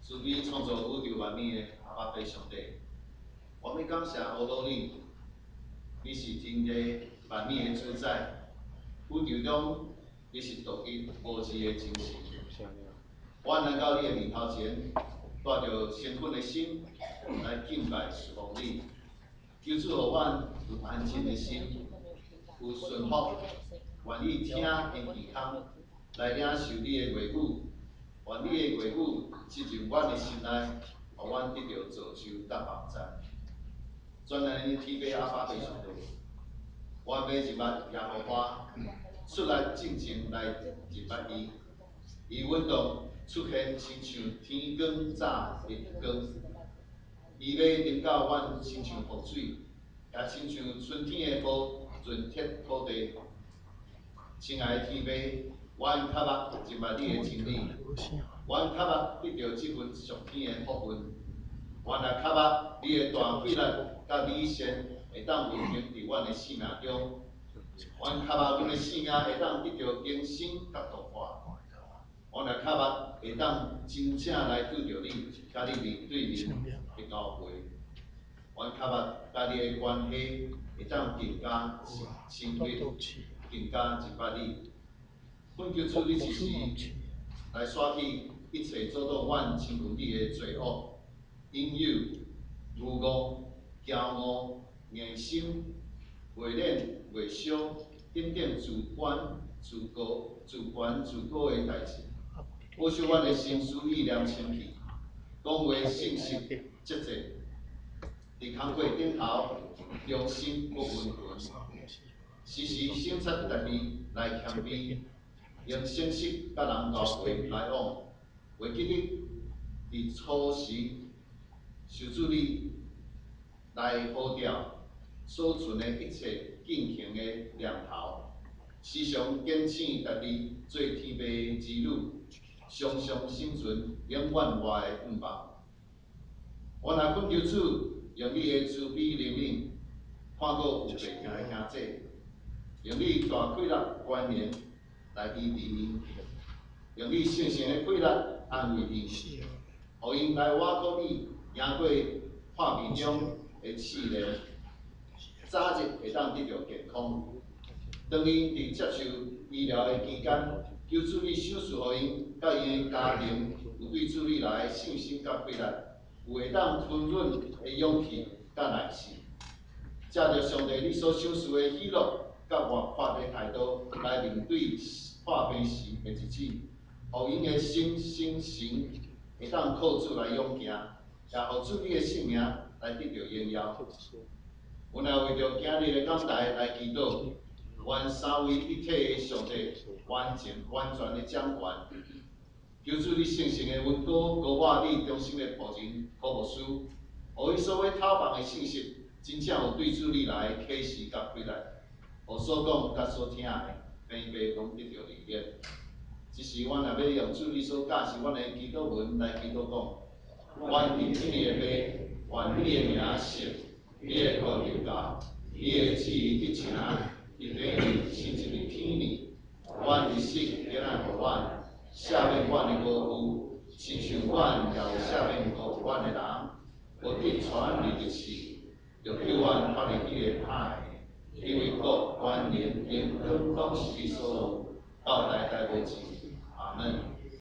慈悲创造宇宙万物的阿爸父上帝，我们感谢阿罗你，你是天地万物的主宰，宇宙中你是独一无二的真神。我来到你的面头前，带着兴奋的心来敬拜侍奉你，求主互阮有安静的心，有顺服，愿意听因健康，来领受你的话语。愿你的话语进入阮的心内，互阮得到造就甲帮助。全能的天父阿爸父上帝，我每一物也互我出来进前来认捌伊，伊运动出现亲像天光早日光，伊要临到阮亲像雨水，也亲像春天的雨润贴土地。亲爱的天父，阮较目认捌你的真理。阮较目得到这份上天的福分，阮也较目你的大气力甲美善会当运行伫阮的生命中，阮较目阮的生命会当得到更新甲突破，阮也较目会当真正来拄着你，甲你面对面的交会，阮较目甲你的关系会当更加亲密，更加认捌你，恳求主你时时来刷去。一切阻挡阮亲近你的罪恶、引诱、污误、骄傲、硬心、伪劣、伪小等等自关、自高、自悬、自高的代志，保守阮的心思意念清气，讲话信实节制，伫工课顶头忠心不温顺，时时省察家己来谦卑，用诚实甲人交会来往。袂记你伫初时受主你来保调所存的一切敬虔的念头，时常坚持家己做天父的子女，常常心存永远外的愿望。我若恳求主用你的慈悲怜悯，看顾有病痛的兄弟，用你大气力观念来医治因，用你圣神的气力。安慰因，互因来瓦靠你，赢过破面中的试炼，早日会当得到健康。当因伫接受医疗的期间，求主你赏赐互因，甲因的家庭有对主你来的信心甲气力，有会当吞忍的勇气甲耐心。借着上帝你所赏赐的喜乐甲活泼的态度来面对破病时的日子。互因的心心神会当靠主来勇行，也互主你的性命来得到荣耀。阮也为着今日的讲台来祈祷，愿三位一体的上帝完全的掌权。求主你圣神的温高高我你忠心的仆人科牧师，互伊所要透放的信息，真正有对主你来的启示甲气力，互所讲甲所听的平白拢得到利益。即时，阮也要用主你所教示阮的祈祷文来祈祷讲：愿伫天的父，愿你的名圣，你的国流大，你的旨意得成，伫地里亲像伫天里。愿日式给咱互阮，赦免阮的过负，亲像阮也有赦免过负阮的人。无得传你的事，就叫阮脱离你的歹，因为国、权、力、荣光，拢是你所有，到代代无尽。阿门。